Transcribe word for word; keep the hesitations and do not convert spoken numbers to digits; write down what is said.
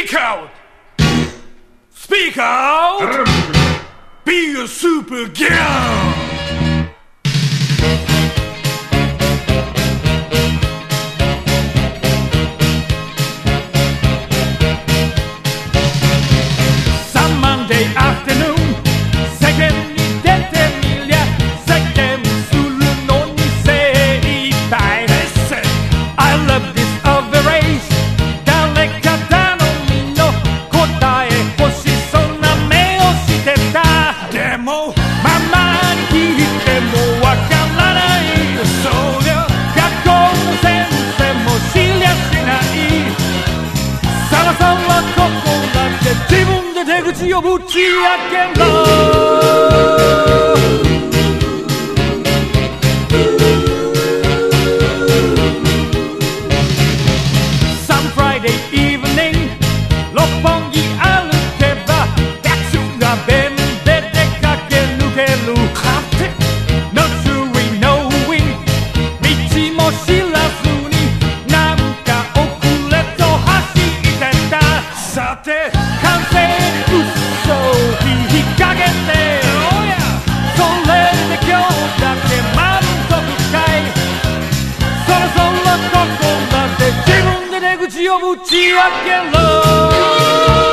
Speak out! Speak out! Be a super girl! She をぶち開けろ Some Friday evening 六本木歩けば百姓が弁で出かけ抜ける No truly knowing 道も知らずになんか遅れと走ってたさて完成口をぶち開けろ